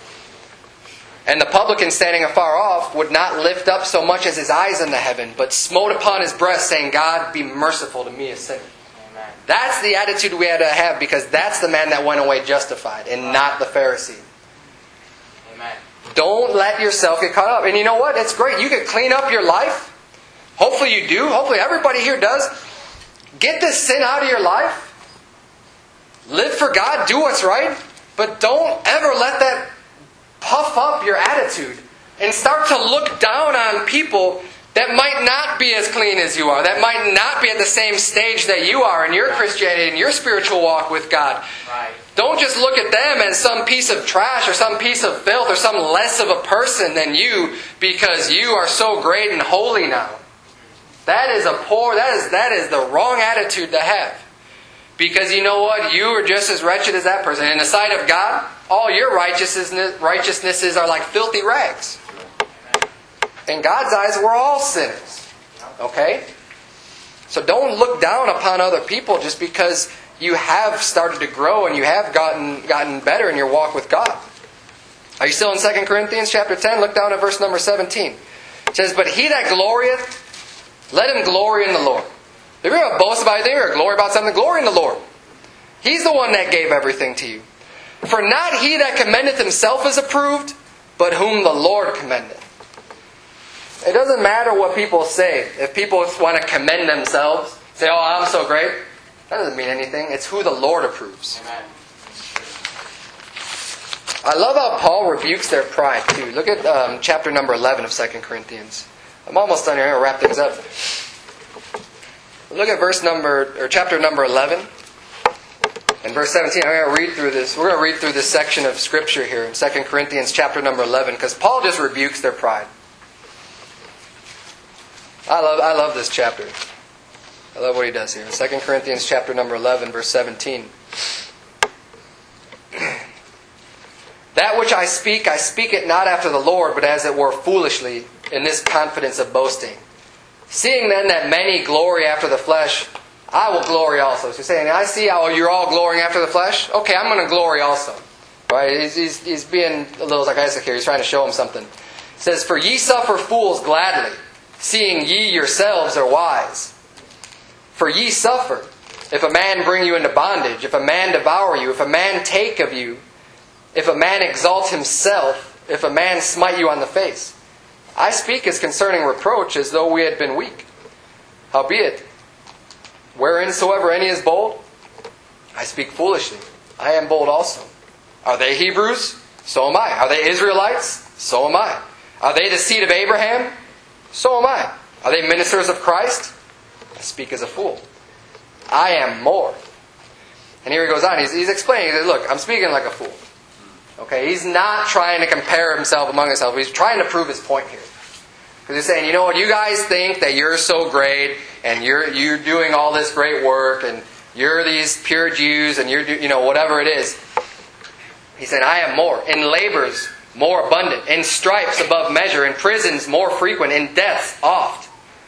And the publican standing afar off would not lift up so much as his eyes into heaven, but smote upon his breast, saying, "God, be merciful to me, a sinner." Amen. That's the attitude we had to have, because that's the man that went away justified, and not the Pharisee. Amen. Don't let yourself get caught up. And you know what? It's great. You can clean up your life. Hopefully you do. Hopefully everybody here does. Get this sin out of your life. Live for God. Do what's right. But don't ever let that puff up your attitude and start to look down on people that might not be as clean as you are, that might not be at the same stage that you are in your Christianity, in your spiritual walk with God. Right. Don't just look at them as some piece of trash or some piece of filth or some less of a person than you because you are so great and holy now. That is a poor, that is that is the wrong attitude to have. Because you know what? You are just as wretched as that person. In the sight of God, all your righteousness, righteousnesses are like filthy rags. In God's eyes, we're all sinners. Okay? So don't look down upon other people just because you have started to grow and you have gotten gotten better in your walk with God. Are you still in Second Corinthians chapter ten? Look down at verse number seventeen. It says, "But he that glorieth, let him glory in the Lord." If you're going to boast about anything or glory about something, glory in the Lord. He's the one that gave everything to you. "For not he that commendeth himself is approved, but whom the Lord commendeth." It doesn't matter what people say. If people want to commend themselves, say, "Oh, I'm so great," that doesn't mean anything. It's who the Lord approves. Amen. I love how Paul rebukes their pride too. Look at um, chapter number eleven of Second Corinthians. I'm almost done here. I'll wrap things up. Look at verse number, or chapter number eleven. And verse seventeen, I'm going to read through this. We're going to read through this section of Scripture here in Second Corinthians chapter number eleven, because Paul just rebukes their pride. I love I love this chapter. I love what he does here. Second Corinthians chapter number eleven, verse seventeen. That which I speak, I speak it not after the Lord, but as it were foolishly, in this confidence of boasting. Seeing then that many glory after the flesh, I will glory also. So he's saying, I see how you're all glorying after the flesh. Okay, I'm going to glory also. Right? He's, he's, he's being a little sarcastic here. He's trying to show him something. He says, for ye suffer fools gladly, seeing ye yourselves are wise. For ye suffer, if a man bring you into bondage, if a man devour you, if a man take of you, if a man exalt himself, if a man smite you on the face. I speak as concerning reproach, as though we had been weak. Howbeit, whereinsoever any is bold, I speak foolishly. I am bold also. Are they Hebrews? So am I. Are they Israelites? So am I. Are they the seed of Abraham? So am I. Are they ministers of Christ? I speak as a fool. I am more. And here he goes on. He's, he's explaining. He says, look, I'm speaking like a fool. Okay, he's not trying to compare himself among himself. He's trying to prove his point here. Because he's saying, you know what, you guys think that you're so great, and you're you're doing all this great work, and you're these pure Jews, and you're, you know, whatever it is. He said, I am more. In labors, more abundant. In stripes above measure. In prisons, more frequent. In deaths, oft.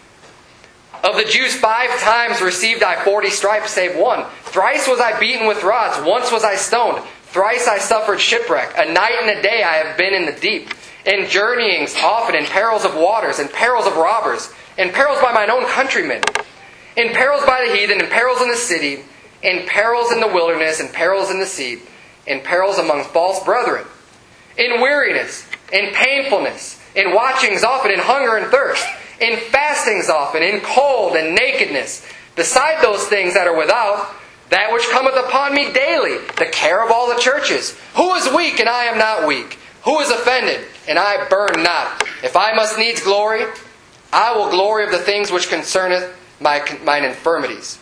Of the Jews five times received I forty stripes, save one. Thrice was I beaten with rods. Once was I stoned. Thrice I suffered shipwreck. A night and a day I have been in the deep. In journeyings often, in perils of waters, in perils of robbers, in perils by mine own countrymen, in perils by the heathen, in perils in the city, in perils in the wilderness, in perils in the sea, in perils among false brethren, in weariness, in painfulness, in watchings often, in hunger and thirst, in fastings often, in cold and nakedness, beside those things that are without, that which cometh upon me daily, the care of all the churches. Who is weak, and I am not weak? Who is offended, and I burn not? If I must needs glory, I will glory of the things which concerneth my, mine infirmities.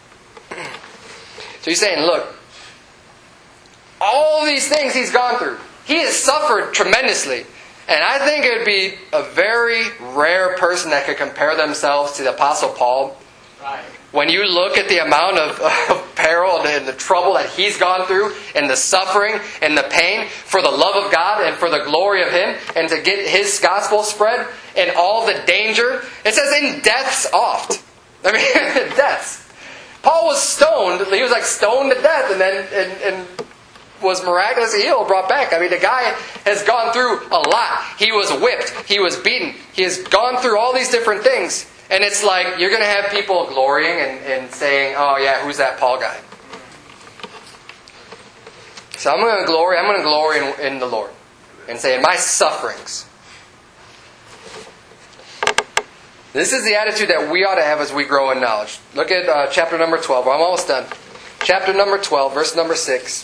So he's saying, look, all these things he's gone through, he has suffered tremendously. And I think it would be a very rare person that could compare themselves to the Apostle Paul. Right. When you look at the amount of, of peril and the trouble that he's gone through, and the suffering and the pain for the love of God and for the glory of Him, and to get His gospel spread, and all the danger, it says in deaths oft. I mean, deaths. Paul was stoned. He was like stoned to death, and then and, and was miraculously healed, brought back. I mean, the guy has gone through a lot. He was whipped. He was beaten. He has gone through all these different things. And it's like, you're going to have people glorying and, and saying, oh yeah, who's that Paul guy? So I'm going to glory, I'm going to glory in, in the Lord. And say, in my sufferings. This is the attitude that we ought to have as we grow in knowledge. Look at uh, chapter number twelve. I'm almost done. Chapter number twelve, verse number six.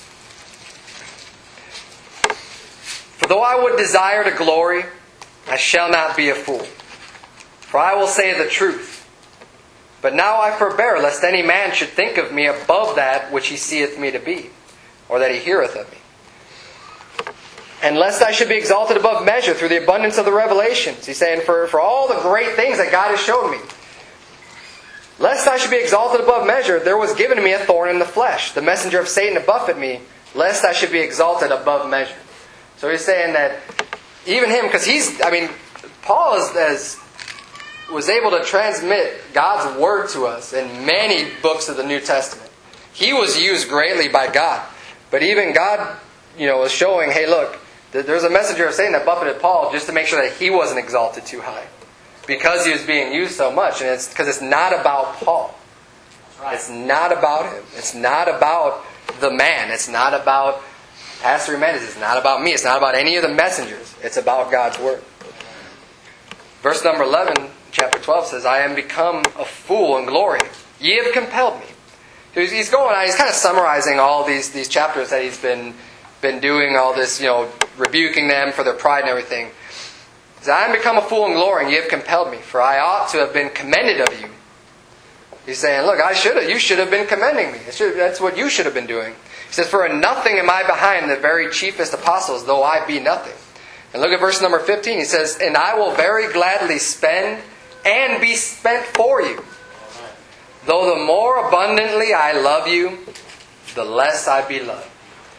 For though I would desire to glory, I shall not be a fool. For I will say the truth. But now I forbear, lest any man should think of me above that which he seeth me to be, or that he heareth of me. And lest I should be exalted above measure through the abundance of the revelations. He's saying, for, for all the great things that God has shown me. Lest I should be exalted above measure, there was given to me a thorn in the flesh, the messenger of Satan to buffet me, lest I should be exalted above measure. So he's saying that even him, because he's, I mean, Paul is as... was able to transmit God's Word to us in many books of the New Testament. He was used greatly by God. But even God, you know, was showing, hey, look, there's a messenger of Satan that buffeted Paul just to make sure that he wasn't exalted too high. Because he was being used so much. And it's because it's not about Paul. Right. It's not about him. It's not about the man. It's not about Pastor Jimenez. It's not about me. It's not about any of the messengers. It's about God's Word. Verse number eleven, chapter twelve says, I am become a fool in glory. Ye have compelled me. He's going on, he's kind of summarizing all these, these chapters that he's been been doing, all this, you know, rebuking them for their pride and everything. He says, I am become a fool in glory, and ye have compelled me, for I ought to have been commended of you. He's saying, look, I should have, you should have been commending me. It should, that's what you should have been doing. He says, for in nothing am I behind the very chiefest apostles, though I be nothing. And look at verse number fifteen. He says, and I will very gladly spend and be spent for you. Though the more abundantly I love you, the less I be loved.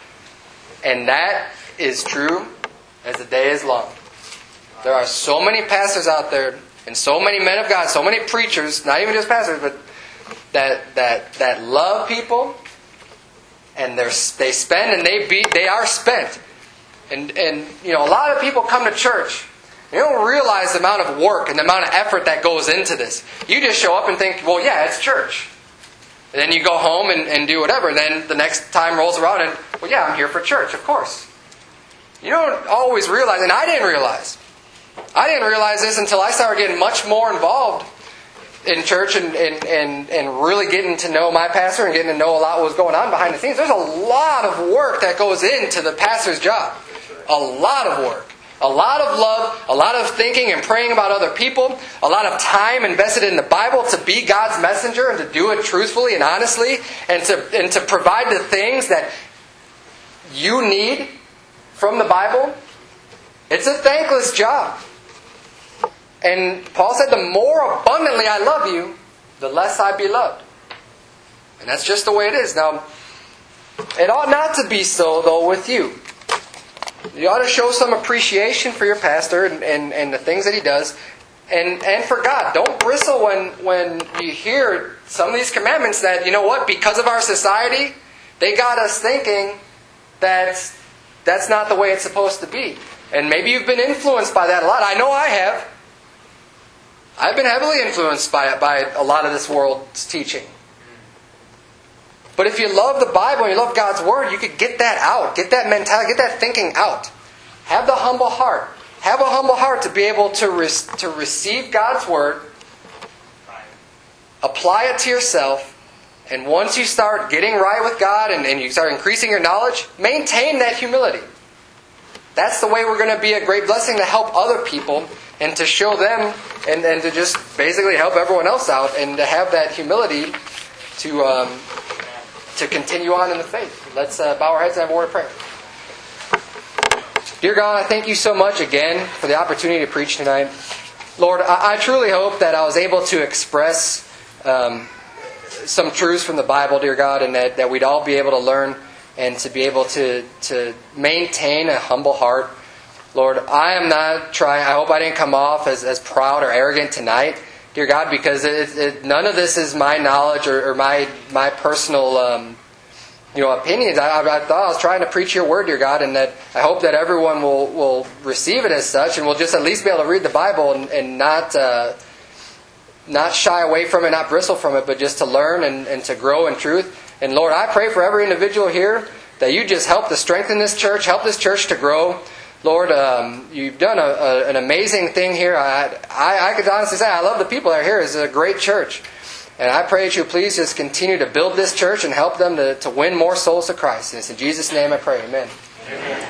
And that is true as the day is long. There are so many pastors out there, and so many men of God, so many preachers, not even just pastors, but that that that love people, and they're, they spend and they be they are spent. And and you know, a lot of people come to church. You don't realize the amount of work and the amount of effort that goes into this. You just show up and think, well, yeah, it's church. And then you go home and, and do whatever. Then the next time rolls around and, well, yeah, I'm here for church, of course. You don't always realize, and I didn't realize. I didn't realize this until I started getting much more involved in church and, and, and, and really getting to know my pastor and getting to know a lot of what was going on behind the scenes. There's a lot of work that goes into the pastor's job. A lot of work. A lot of love, a lot of thinking and praying about other people, a lot of time invested in the Bible to be God's messenger and to do it truthfully and honestly, and to and to provide the things that you need from the Bible. It's a thankless job. And Paul said, the more abundantly I love you, the less I be loved. And that's just the way it is. Now, it ought not to be so, though, with you. You ought to show some appreciation for your pastor and, and, and the things that he does. And, and for God. Don't bristle when, when you hear some of these commandments that, you know what, because of our society, they got us thinking that that's not the way it's supposed to be. And maybe you've been influenced by that a lot. I know I have. I've been heavily influenced by, by a lot of this world's teaching. But if you love the Bible and you love God's Word, you could get that out. Get that mentality, get that thinking out. Have the humble heart. Have a humble heart to be able to, re- to receive God's Word, apply it to yourself, and once you start getting right with God and, and you start increasing your knowledge, maintain that humility. That's the way we're going to be a great blessing to help other people and to show them and, and to just basically help everyone else out and to have that humility to... Um, to continue on in the faith. Let's uh, bow our heads and have a word of prayer. Dear God, I thank you so much again for the opportunity to preach tonight. Lord, I, I truly hope that I was able to express um, some truths from the Bible, dear God, and that, that we'd all be able to learn and to be able to, to maintain a humble heart. Lord, I am not trying, I hope I didn't come off as, as proud or arrogant tonight, dear God, because it, it, none of this is my knowledge or, or my my personal um, you know opinions. I, I thought I was trying to preach your word, dear God, and that I hope that everyone will, will receive it as such, and will just at least be able to read the Bible and, and not uh, not shy away from it, not bristle from it, but just to learn and, and to grow in truth. And Lord, I pray for every individual here that you just help to strengthen this church, help this church to grow. Lord, um, you've done a, a, an amazing thing here. I, I, I could honestly say I love the people that are here. It's a great church. And I pray that you please just continue to build this church and help them to, to win more souls to Christ. And it's in Jesus' name I pray. Amen. Amen.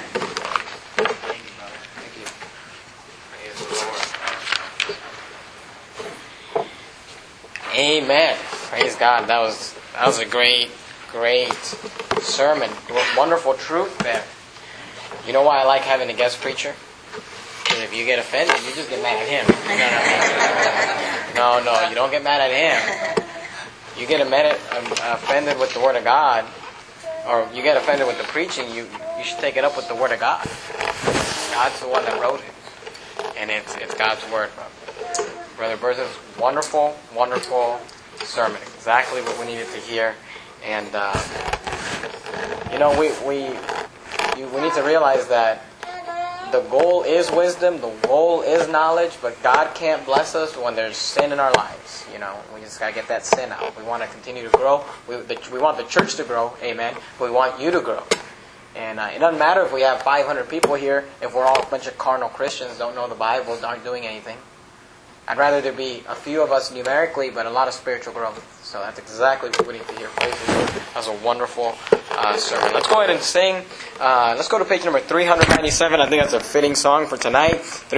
Amen. Praise God. That was that was a great, great sermon. Wonderful truth there. You know why I like having a guest preacher? Because if you get offended, you just get mad at him. No, no, no, you don't get mad at him. You get offended with the Word of God, or you get offended with the preaching, you you should take it up with the Word of God. God's the one that wrote it. And it's it's God's Word. Brother Bertha's wonderful, wonderful sermon. Exactly what we needed to hear. And, uh, you know, we... we You, we need to realize that the goal is wisdom, the goal is knowledge, but God can't bless us when there's sin in our lives. You know, we just got to get that sin out. We want to continue to grow. We, the, we want the church to grow, amen, but we want you to grow. And uh, it doesn't matter if we have five hundred people here, if we're all a bunch of carnal Christians, don't know the Bible, aren't doing anything. I'd rather there be a few of us numerically, but a lot of spiritual growth. So that's exactly what we need to hear. Praise the Lord. That was a wonderful uh, sermon. Let's go ahead and sing. Uh, let's go to page number three ninety-seven. I think that's a fitting song for tonight.